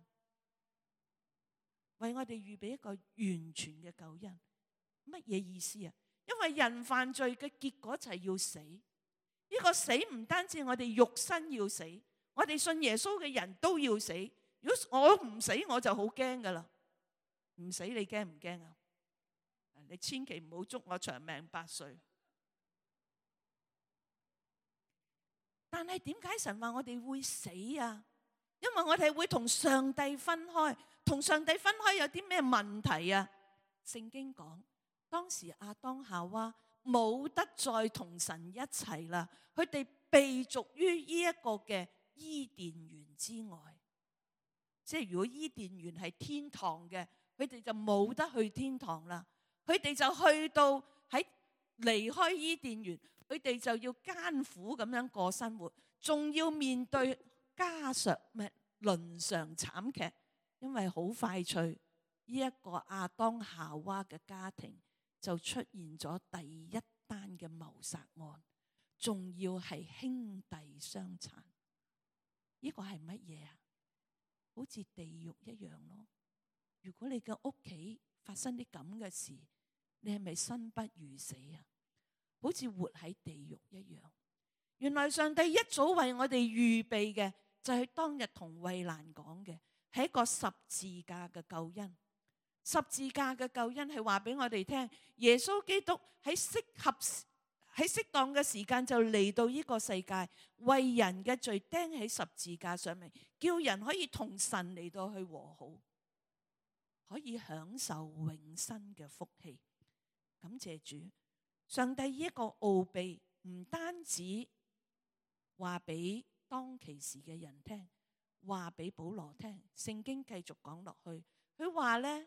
S2: 為我哋預備一個完全嘅救恩。乜嘢意思啊？因為人犯罪嘅結果就係要死。呢個死唔單止我哋肉身要死，我哋信耶穌嘅人都要死。如果我唔死，我就好驚噶啦。唔死你驚唔驚啊？你千祈唔好祝我長命百歲。但係點解神話我哋會死啊？因為我哋會同上帝分開。同上帝分開有啲咩問題啊？聖經講當時亞當夏娃冇得再同神一齊啦，佢哋被逐於呢一個嘅伊甸園之外。即係如果伊甸園係天堂嘅，佢哋就冇得去天堂啦。佢哋就去到喺離開伊甸園，佢哋就要艱苦咁樣過生活，仲要面對家常倫常慘劇，因為好快脆呢一個亞當夏娃嘅家庭就出現咗第一單嘅謀殺案，仲要係兄弟相殘。呢個係乜嘢啊？好似地獄一樣咯。如果你嘅屋企發生啲咁嘅事，你係咪生不如死啊？好似活喺地獄一樣。原來上帝一早為我哋預備嘅，就係當日同衛蘭講嘅，係一個十字架嘅救恩。十字架嘅救恩係話俾我哋聽，耶穌基督喺適當嘅時間就嚟到呢個世界，為人嘅罪釘喺十字架上面，叫人可以同神嚟到去和好，可以享受永生嘅福氣。感謝主，上帝呢一個奧秘唔單止話俾當其時嘅人聽，話俾保羅聽。聖經繼續講落去，佢話呢，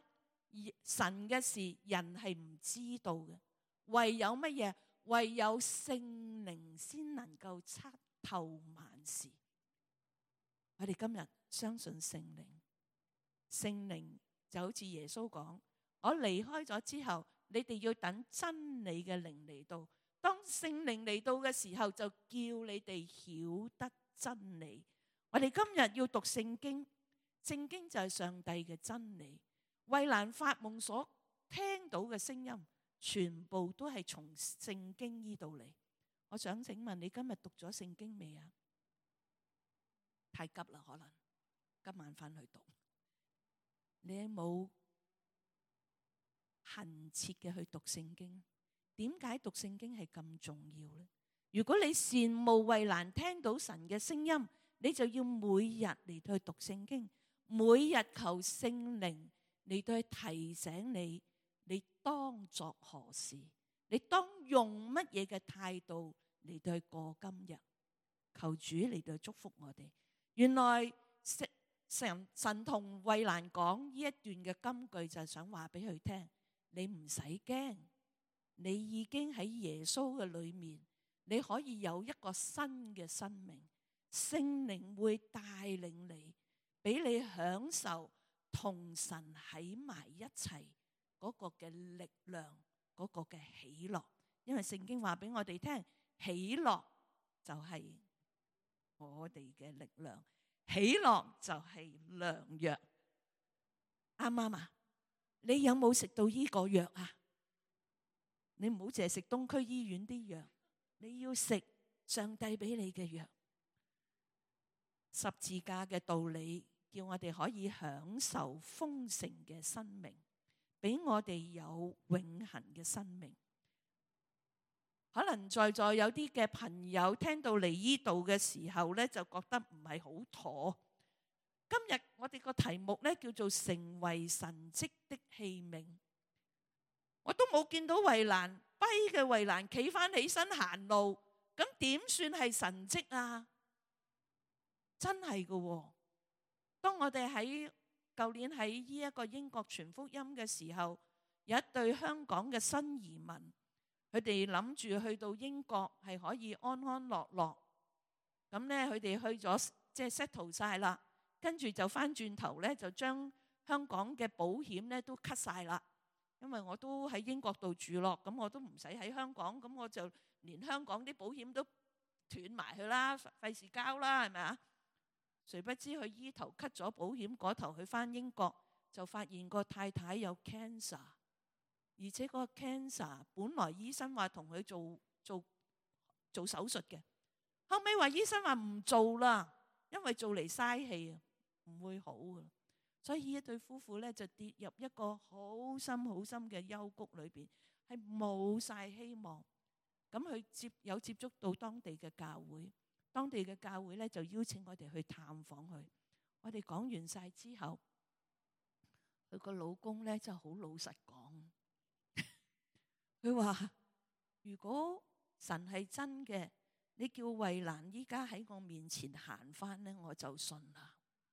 S2: 神嘅事人係唔知道嘅，唯有乜嘢？唯有聖靈先能夠測透萬事。我哋今日相信聖靈，聖靈就好似耶穌講，我離開咗之後，你哋要等真理嘅靈嚟到。當聖靈嚟到嘅時候，就叫你哋曉得真理。我哋今日要讀聖經，聖經就係上帝嘅真理。慧蘭發夢所聽到嘅聲音，全部都係從聖經呢度嚟。我想請問你今日讀咗聖經未啊？太急啦，可能今晚翻去讀。你有冇懇切嘅去讀聖經？點解讀聖經係咁重要呢？如果你羨慕慧蘭聽到神嘅聲音，你就要每日嚟到去讀聖經，每日求聖靈嚟到去提醒你，你當作何事，你當用乜嘢嘅態度嚟到去過今日。求主嚟到去祝福我哋。原來神同慧蘭講呢一段嘅金句，就係想話俾佢聽，你唔使驚。你已經喺耶穌嘅裏面，你可以有一個新嘅生命，聖靈會帶領你，俾你享受同神喺埋一齊嗰個嘅力量，嗰個嘅喜樂。因為聖經話俾我哋聽，喜樂就係我哋嘅力量，喜樂就係良藥。啱唔啱啊？你有冇食到呢個藥啊？你唔好淨係食東區醫院啲藥，你要食上帝俾你嘅藥。十字架嘅道理叫我哋可以享受豐盛嘅生命，俾我哋有永恆嘅生命。可能在座有啲嘅朋友聽到嚟呢度嘅時候呢，就覺得唔係好妥。今日我哋個題目呢，叫做成為神蹟的器皿。我都冇見到慧蘭跛嘅慧蘭企翻起身行路，咁點算係神蹟啊？真係噶喎！當我哋喺舊年喺呢一個英國傳福音嘅時候，有一對香港嘅新移民，佢哋諗住去到英國係可以安安樂樂，咁呢佢哋去咗即係 settle 晒啦，跟住就翻轉頭呢，就將香港嘅保險呢都 cut 晒啦。因為我都喺英國度住落，咁我都唔使喺香港，咁我就連香港啲保險都斷埋去啦，費事交啦，係咪啊？誰不知佢依頭 cut 咗保險，嗰頭去翻英國就發現個太太有 cancer， 而且個 cancer 本來醫生話同佢做手術嘅，後尾話醫生話唔做啦，因為做嚟嘥氣啊，唔會好啊。所以呢一對夫婦呢，就跌入一個好深好深嘅幽谷裏邊，係冇晒希望。咁佢有接觸到當地嘅教會，當地嘅教會呢，就邀請我哋去探訪佢。我哋講完晒之後，佢個老公呢就好老實講，佢話如果神係真嘅，你叫慧蘭依家喺我面前行翻呢，我就信啦。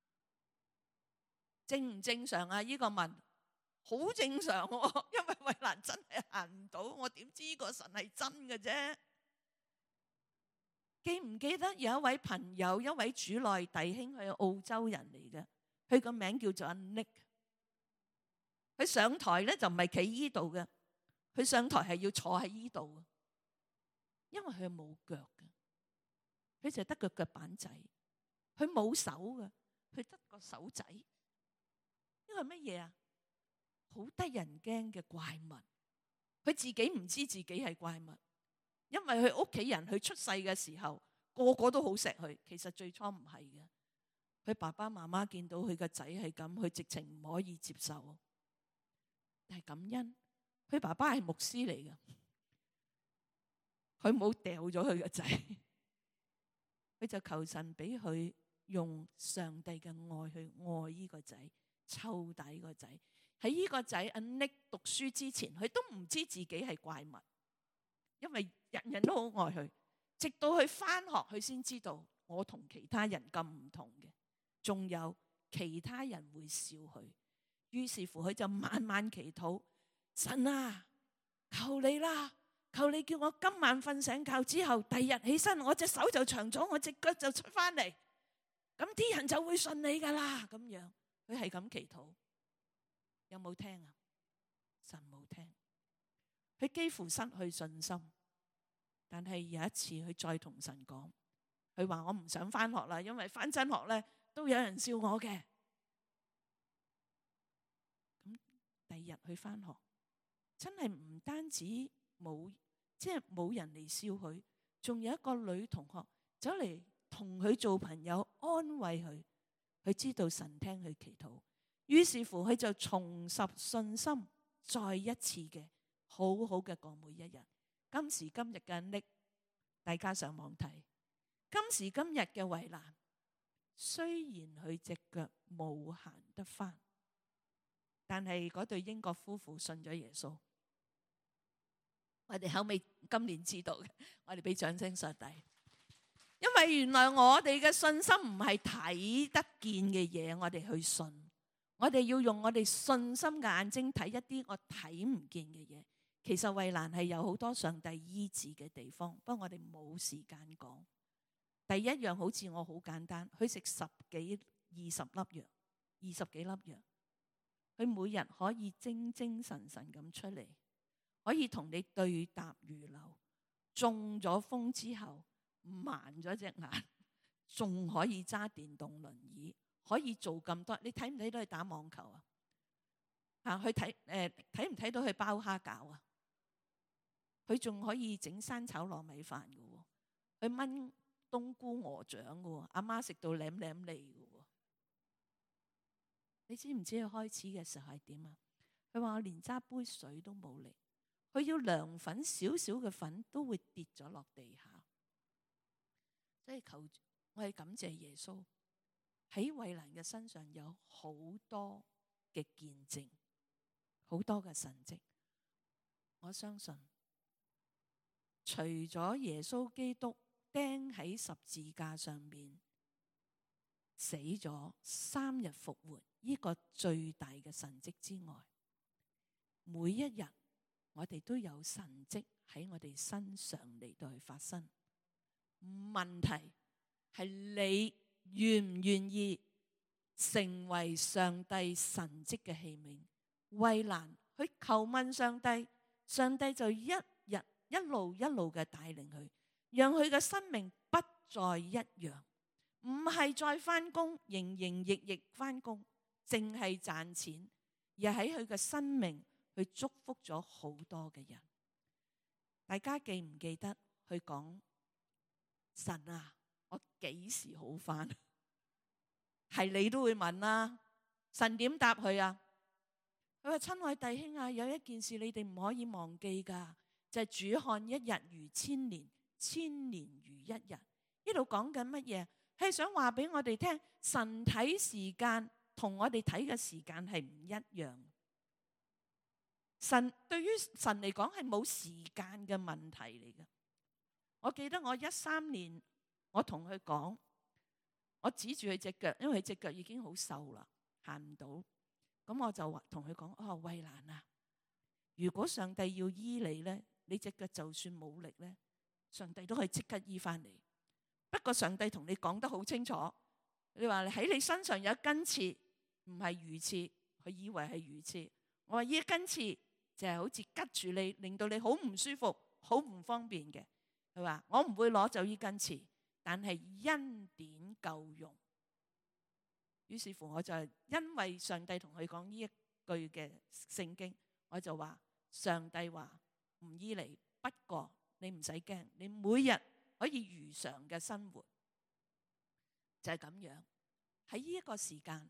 S2: 正唔正常啊？呢個問好正常喎，因為慧蘭真係行唔到，我點知呢個神係真嘅啫？記唔記得有一位朋友，一位主內弟兄，佢係澳洲人嚟嘅，佢個名叫做阿 Nick。佢上台咧就唔係企依度嘅，佢上台係要坐喺依度，因為佢冇腳嘅，佢就得個腳板仔，佢冇手嘅，佢得個手仔。呢個係乜嘢啊？好得人驚嘅怪物。佢自己唔知自己係怪物，因為佢屋企人佢出世嘅時候個個都好錫佢，其實最初唔係嘅。佢爸爸媽媽見到佢個仔係咁，佢直情唔可以接受。但係感恩，佢爸爸係牧師嚟嘅，佢冇掉咗佢個仔，佢就求神俾佢用上帝嘅愛去愛呢個仔。湊大個仔，喺呢個仔阿 Nick 讀書之前，佢都唔知自己係怪物，因為人人都好愛佢。直到佢翻學，佢先知道我同其他人咁唔同嘅，仲有其他人會笑佢， 於是乎佢就晚晚祈禱，神啊，求你啦，求你叫我今晚瞓醒覺之後，第二日起身，我隻手就長咗，我隻腳就出翻嚟，咁啲人就會信你噶啦。咁樣佢係咁祈禱，有冇聽啊？神冇聽，佢幾乎失去信心。但係有一次佢再同神講，佢話我唔想翻學啦，因為翻真學咧都有人笑我嘅。咁第二日去翻學，真係唔單止冇人嚟笑佢，仲有一個女同學走嚟同佢做朋友，安慰佢。佢知道神聽佢祈禱，於是乎佢就重拾信心，再一次嘅好好嘅過每一日。今時今日嘅Nick，大家上網睇，今時今日嘅衛蘭，雖然佢隻腳冇行得翻，但係嗰對英國夫婦信咗耶穌。我哋後尾今年知道嘅，我哋俾掌聲上帝。因為原來我哋嘅信心唔係睇得見嘅嘢，我哋去信，我哋要用我哋信心嘅眼睛睇一啲我睇唔見嘅嘢。其實衛蘭係有好多上帝醫治嘅地方，不過我哋冇時間講。第一樣好似我好簡單，佢食10幾20粒藥，20幾粒藥，佢每日可以精精神神咁出嚟，可以同你對答如流。中咗風之後盲咗隻眼，仲可以揸電動輪椅，可以做咁多。你睇唔睇到佢打網球啊？去睇唔睇到佢包蝦餃啊？佢仲可以整生炒糯米飯嘅喎，佢炆冬菇鵝掌嘅喎，阿媽食到舐舐脷嘅喎。你知唔知佢開始嘅時候係點啊？佢話我連揸杯水都冇力，佢要涼粉少少嘅粉都會跌咗落地下。所以我係感謝耶穌喺衛蘭嘅身上有好多嘅見證，好多嘅神蹟。我相信除咗耶穌基督釘喺十字架上面死咗3日復活呢個最大嘅神蹟之外，每一日我哋都有神蹟喺我哋身上嚟到去發生。問題係你願唔願意成為上帝神蹟嘅器皿？衛蘭去求問上帝，上帝就一日一路嘅帶領佢，讓佢嘅生命不再一樣，唔係再翻工營營役役翻工，淨係賺錢，而喺佢嘅生命去祝福咗好多嘅人。大家記唔記得佢講，神啊，我幾時好翻？係你都會問啦。神點答佢啊？佢話，親愛弟兄啊，有一件事你哋唔可以忘記噶，就係主看一日如千年，千年如一日。呢度講緊乜嘢？係想話俾我哋聽，神睇時間同我哋睇嘅時間係唔一樣。對於神嚟講係冇時間嘅問題嚟嘅。我記得我13年，我同佢講，我指住佢隻腳，因為佢隻腳已經好瘦啦，行唔到。咁我就同佢講，衛蘭啊，如果上帝要醫你呢，你隻腳就算冇力呢，上帝都可以即刻醫翻你。不過上帝同你講得好清楚，你話喺你身上有一根刺，唔係魚刺，佢以為係魚刺。我話呢根刺就係好似吉住你，令到你好唔舒服，好唔方便嘅。佢話我唔會攞走呢根刺，但係恩典夠用。於是乎我就因為上帝同佢講呢一句嘅聖經，我就話上帝話唔醫你，不過你唔使驚，你每日可以如常嘅生活，就係咁樣。喺呢一個時間，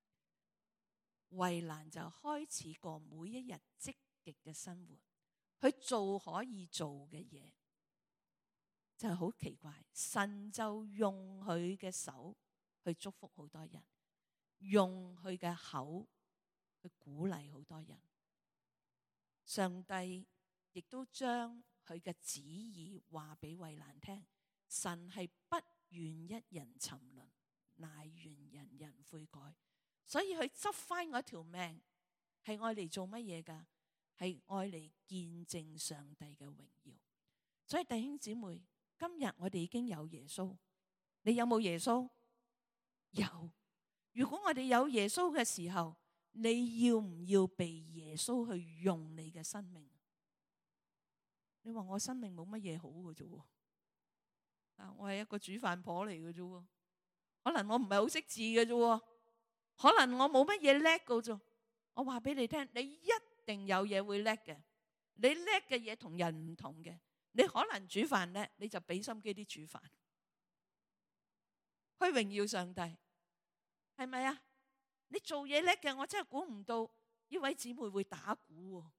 S2: 衛蘭就開始過每一日積極嘅生活，去做可以做嘅嘢，就係好奇怪。神就用佢嘅手去祝福好多人，用佢嘅口去鼓勵好多人。上帝亦都將佢嘅旨意話俾衛蘭聽，神係不願一人沉淪，乃願人人悔改。 所以佢執翻嗰條命係愛嚟做乜嘢㗎？係愛嚟見證上帝嘅榮耀。所以弟兄姊妹，今日我哋已經有耶穌，你有冇耶穌？有。如果我哋有耶穌嘅時候，你要唔要被耶穌去用你嘅生命？你話我生命冇乜嘢好嘅啫，我係一個煮飯婆嚟嘅啫，可能我唔係好識字嘅啫，可能我冇乜嘢叻嘅啫。我話俾你聽，你一定有嘢會叻嘅。你叻嘅嘢同人唔同嘅。你可能煮飯叻，你就俾心機啲煮飯，去榮耀上帝，係咪啊？你做嘢叻嘅，我真係估唔到呢位姊妹會打鼓喎。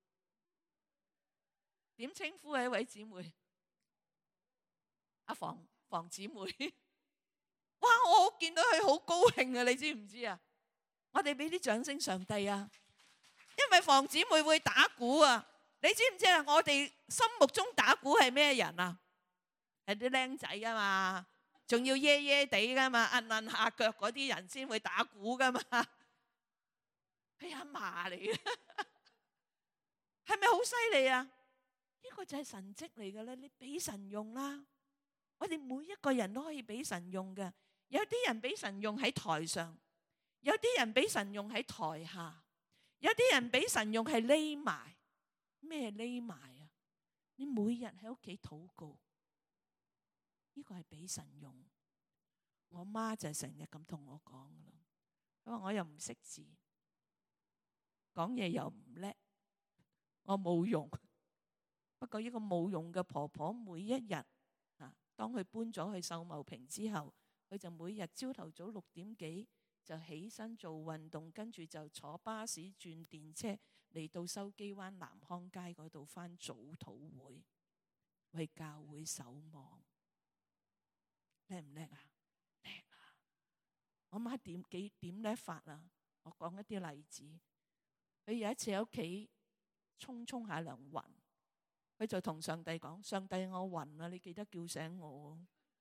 S2: 點稱呼啊？一位姊妹，阿房姊妹。哇！我見到佢好高興啊，你知唔知啊？我哋俾啲掌聲上帝啊！因為房姊妹會打鼓啊，你知唔知啊？我哋心目中打鼓係咩人啊？係啲僆仔噶嘛，仲要耶耶地噶嘛，摁摁下腳嗰啲人先會打鼓噶嘛。係阿嫲嚟嘅，係咪好犀利啊？呢個就係神蹟嚟嘅咧，你俾神用啦。我哋每一個人都可以俾神用嘅。有啲人俾神用喺台上，有啲人俾神用喺台下，有啲人俾神用係匿埋。咩匿埋啊？你每日喺屋企禱告，呢個係俾神用。我媽就成日咁同我講噶啦，佢話我又唔識字，講嘢又唔叻，我冇用。不過呢個冇用嘅婆婆，每一日當佢搬咗去秀茂坪之後，佢就每日朝頭早6點幾就起身做運動，跟住就坐巴士轉電車嚟到筲箕灣南康街嗰度返早禱會，為教會守望。叻唔叻啊？叻啊！我媽點叻法啊？我講一啲例子。佢有一次喺屋企沖下涼暈，佢就同上帝講：上帝，我暈啦，你記得叫醒我。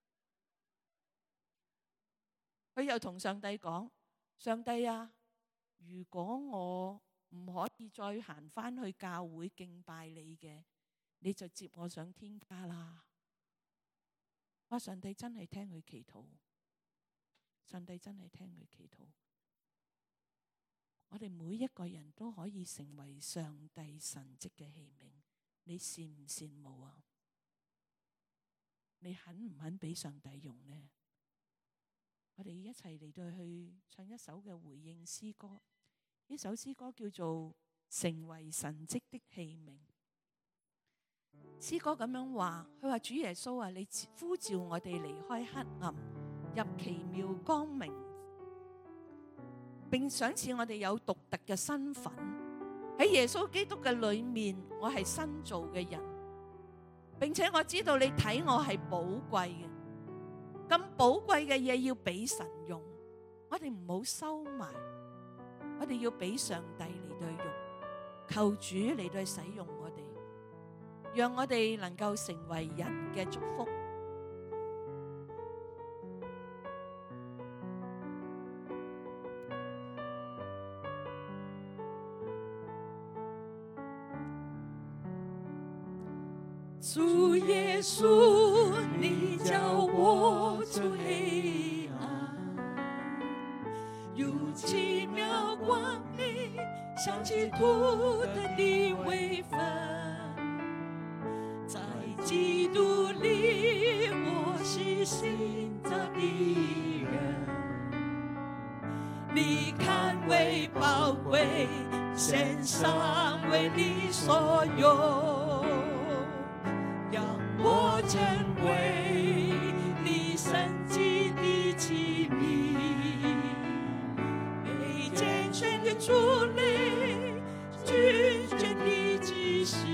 S2: 佢又同上帝講：上帝啊，如果我唔可以再行返去教會敬拜你嘅，你就接我上天家啦。哇！上帝真係聽佢祈禱，上帝真係聽佢祈禱。我哋每一個人都可以成為上帝神蹟嘅器皿，你羨唔羨慕啊？你肯唔肯俾上帝用呢？我哋一齊嚟到去唱一首嘅回應詩歌。呢首詩歌叫做《成為神蹟的器皿》。詩歌咁樣話，佢話：主耶穌啊，你呼召我哋離開黑暗，入奇妙光明，並賞賜我哋有獨特嘅身份。喺耶穌基督嘅裏面，我係新造嘅人，並且我知道你睇我係寶貴嘅。咁寶貴嘅嘢要俾神用，我哋唔好收埋，我哋要俾上帝嚟到用，求主嚟到使用我哋，讓我哋能夠成為人嘅祝福。
S3: 主耶穌，你叫我出黑暗，有奇妙光明，像基督的位分，在基督裏我是新造的人，你看為寶貴，獻上為你所用，我成為你神蹟的器皿，被揀選的族類，君尊的祭司，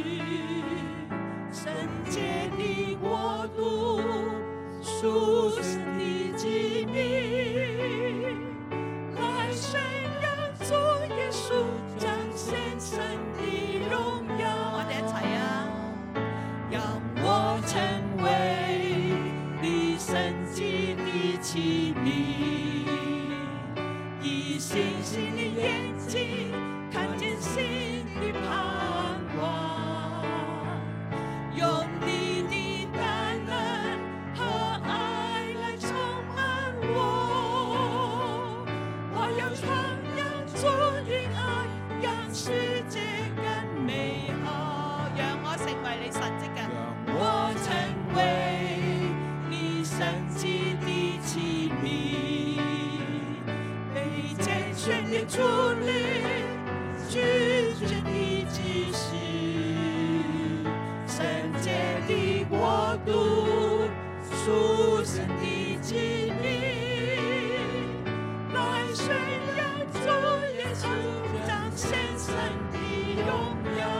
S3: 聖潔的國度，屬神的子民，來宣揚主耶穌彰顯神的榮耀。我哋一齊啊！我成為你神蹟的器皿，以心心的眼睛，看見新的盼望，用你的大能和愛來充滿我。我要傳揚主的愛，讓世界更美好。讓我成為你神蹟嘅，我成為你神蹟的器皿，被揀選的主力，舉薦的祭司，聖潔的國度，屬神的子民，來宣揚主耶穌，彰顯神的榮耀。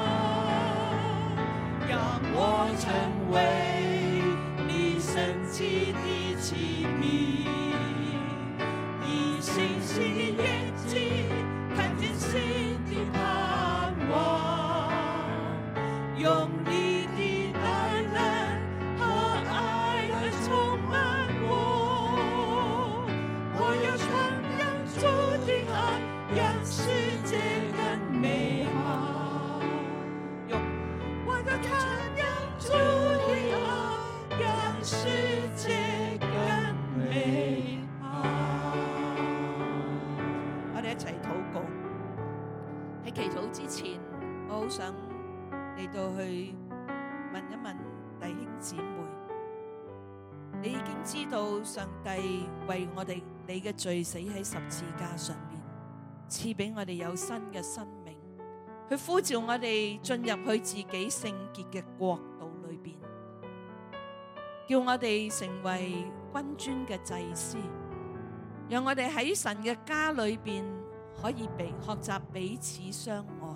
S3: 讓我成為你神蹟的器皿，以信心的眼睛看見新的盼望，用你的大能和愛來充滿我。我要傳揚主的愛，讓世界更美好。我要傳揚主的愛，讓世界更美好。
S2: 我哋一齊禱告。喺祈禱之前，我好想嚟到去問一問弟兄姊妹，你已經知道上帝為我哋你嘅罪死喺十字架上面，賜俾我哋有新嘅生命，去呼召我哋進入去自己聖潔嘅國度裏邊，叫我哋成為君尊嘅祭司，讓我哋喺神嘅家裏邊可以學習彼此相愛。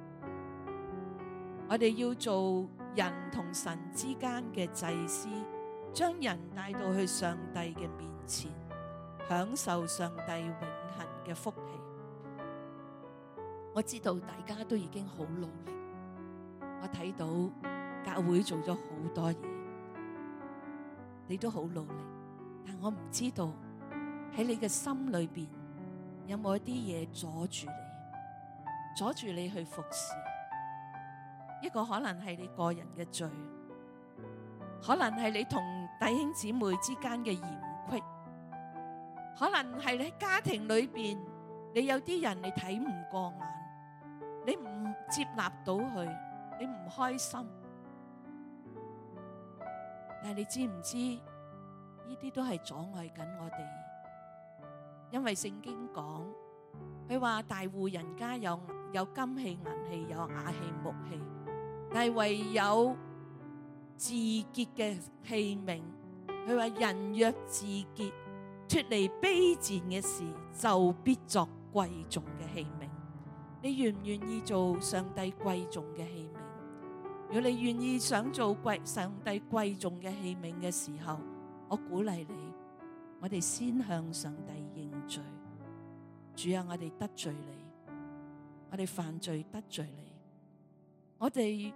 S2: 我哋要做人同神之間嘅祭司，將人帶到去上帝嘅面前，享受上帝永恆嘅福氣。我知道大家都已經好努力，我睇到教會做咗好多嘢，你都好努力，但我唔知道喺你嘅心裏邊有冇一啲嘢阻住你去服侍。一個可能係你個人嘅罪，可能係你同弟兄姊妹之間嘅嫌隙，可能係你喺家庭裏邊，你有啲人你睇唔過眼，你唔接納到佢，你唔開心。但係你知唔知呢啲都係阻礙緊我哋？因為聖經講，佢話大戶人家有金器、銀器，有瓦器、木器，但係唯有自潔嘅器皿。佢話人若自潔，脫離卑賤嘅事，就必作貴重嘅器皿。你願唔願意做上帝貴重嘅器皿？如果你願意想做上帝貴重嘅器皿嘅時候，我鼓勵你，我哋先向上帝認罪。主啊，我哋得罪你，我哋犯罪得罪你，我哋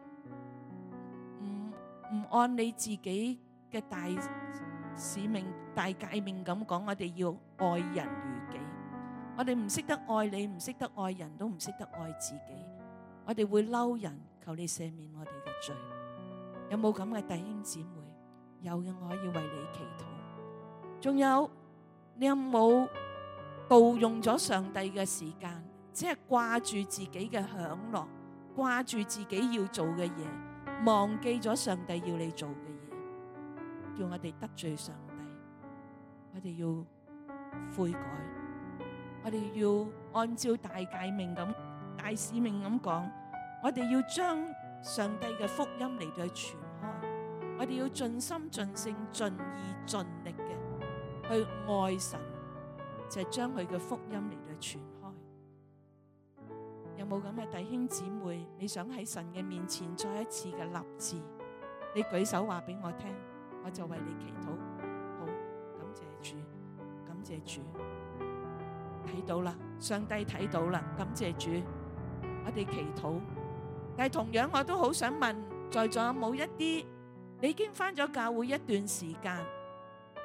S2: 唔按你自己嘅大使命、大誡命咁講，我哋要愛人如己。我哋唔識得愛你，唔識得愛人，都唔識得愛自己。我哋會嬲人，求你赦免我哋嘅罪。有冇咁嘅弟兄姊妹？有嘅，我可以為你祈禱。仲有，你有冇盜用咗上帝嘅時間，只係掛住自己嘅享樂，掛住自己要做嘅嘢，忘記咗上帝要你做嘅嘢，叫我哋得罪上帝。我哋要悔改，我哋要按照大誡命咁、大使命咁講，我哋要將上帝嘅福音嚟到去傳開，我哋要盡心盡性盡意盡力嘅去愛神，就係將佢嘅福音嚟到傳開。有冇咁嘅弟兄姊妹？你想喺神嘅面前再一次嘅立志，你舉手話俾我聽，我就為你祈禱。好，感謝主，感謝主，睇到啦，上帝睇到啦，感謝主，我哋祈禱。但係同樣我都好想問，在座有冇一啲你已經返咗教會一段時間，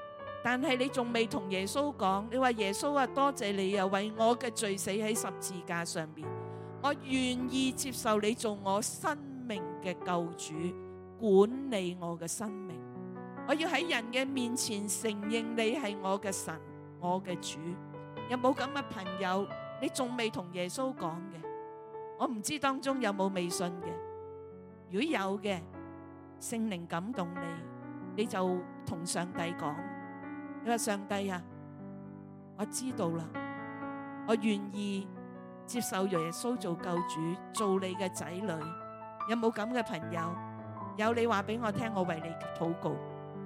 S2: 但係你仲未同耶穌講，你話耶穌啊，多謝你啊，為我嘅罪死喺十字架上面，我願意接受你做我生命嘅救主，管理我嘅生命。我要喺人嘅面前承認你係我嘅神，我嘅主。有冇咁嘅朋友？你仲未同耶穌講嘅？我唔知當中有冇未信嘅。如果有嘅，聖靈感動你，你就同上帝講，你話上帝啊，我知道啦，我願意接受耶穌做救主，做你嘅仔女。有冇咁嘅朋友？有，你話俾我聽，我為你禱告。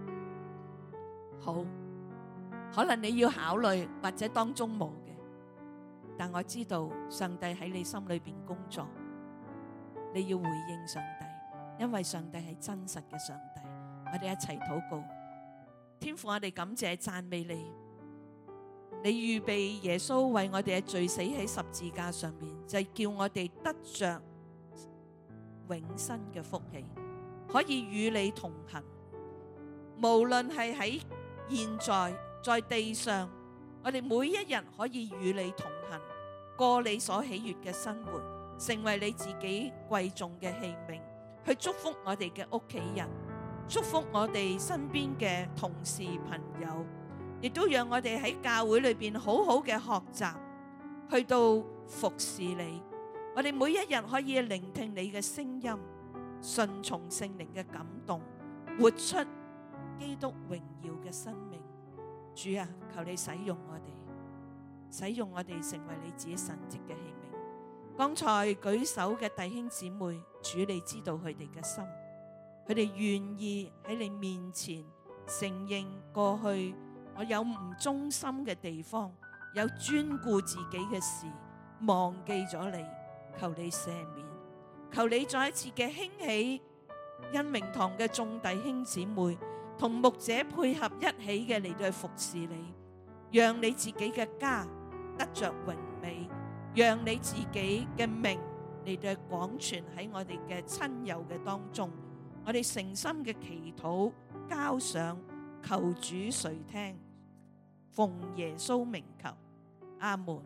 S2: 好，可能你要考慮，或者當中冇嘅，但我知道上帝喺你心裏邊工作，你要回應上帝，因為上帝係真實嘅上帝。我哋一齊禱告。天父，我哋感謝讚美你，你預備耶穌為我哋嘅罪死喺十字架上面，就係叫我哋得着永生嘅福氣，可以與你同行。無論係喺現在在地上，我哋每一日可以與你同行，過你所喜悅嘅生活，成為你自己貴重嘅器皿，去祝福我哋嘅屋企人，祝福我哋身邊嘅同事朋友，亦都讓我哋喺教會裏邊好好嘅學習，去到服侍你。我哋每一日可以聆聽你嘅聲音，順從聖靈嘅感動，活出基督榮耀嘅生命。主啊，求你使用我哋，使用我哋成為你自己神蹟嘅器皿。剛才舉手嘅弟兄姊妹，主你知道佢哋嘅心，佢哋願意喺你面前承認過去我有唔忠心嘅地方，有專顧自己嘅事，忘記咗你，求你赦免，求你再一次嘅興起恩明堂嘅眾弟兄姊妹，同牧者配合一起嘅嚟到去服侍你，讓你自己嘅家得着榮美，讓你自己嘅名嚟到去廣傳喺我哋嘅親友嘅當中。我哋誠心嘅祈禱交上，求主垂聽，奉耶穌名求，阿門。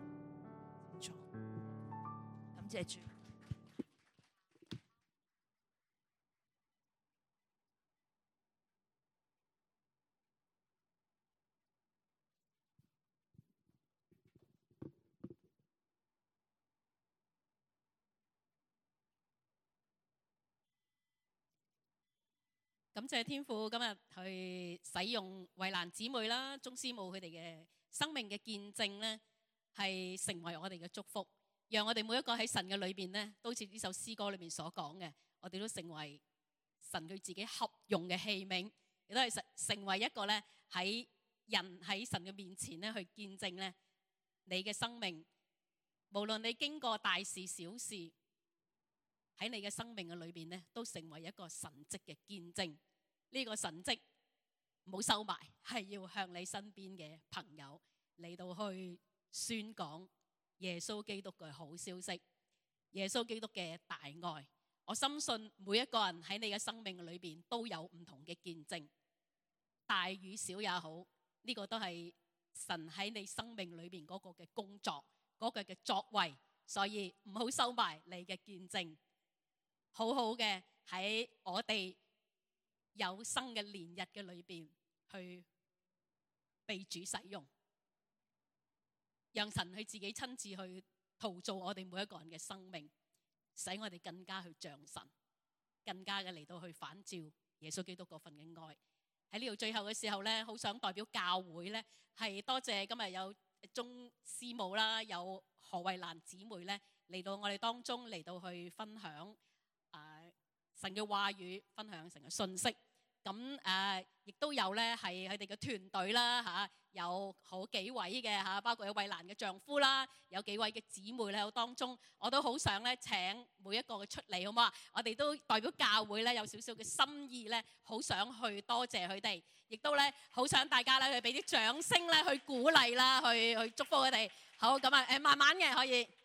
S2: 感謝主。
S4: 感謝天父今日去使用慧蘭姊妹啦、鍾師母佢哋嘅生命嘅見證呢，係成為我哋嘅祝福，讓我哋每一個喺神嘅裏邊呢，都好似呢首詩歌裏面所講嘅，我哋都成為神佢自己合用嘅器皿，亦都係成為一個呢喺人喺神嘅面前呢去見證呢你嘅生命，無論你經過大事小事。喺你嘅生命嘅裏邊呢，都成為一個神蹟嘅見證。呢個神蹟唔好收埋，係要向你身邊嘅朋友嚟到去宣講耶穌基督嘅好消息，耶穌基督嘅大愛。我深信每一個人喺你嘅生命裏邊都有唔同嘅見證，大與小也好，呢個都係神喺你生命裏邊嗰個嘅工作，嗰個嘅作為。所以唔好收埋你嘅見證。好好嘅喺我哋有生嘅年日嘅裏邊去被主使用，讓神去自己親自去陶造我哋每一個人嘅生命，使我哋更加去像神，更加嘅嚟到去反照耶穌基督嗰份嘅愛。喺呢度最後嘅時候呢，好想代表教會呢，係多謝今日有鍾師母啦，有何慧蘭姊妹呢嚟到我哋當中嚟到去分享神嘅話語，分享神嘅信息。咁亦都有咧係佢哋嘅團隊啦嚇，有好幾位嘅嚇，包括有慧蘭嘅丈夫啦，有幾位嘅姊妹咧喺當中，我都好想咧請每一個嘅出嚟，好唔好啊？我哋都代表教會咧有少少嘅心意咧，好想去多謝佢哋，亦都咧好想大家咧去俾啲掌聲咧去鼓勵啦，去祝福佢哋。好，咁慢慢嘅可以。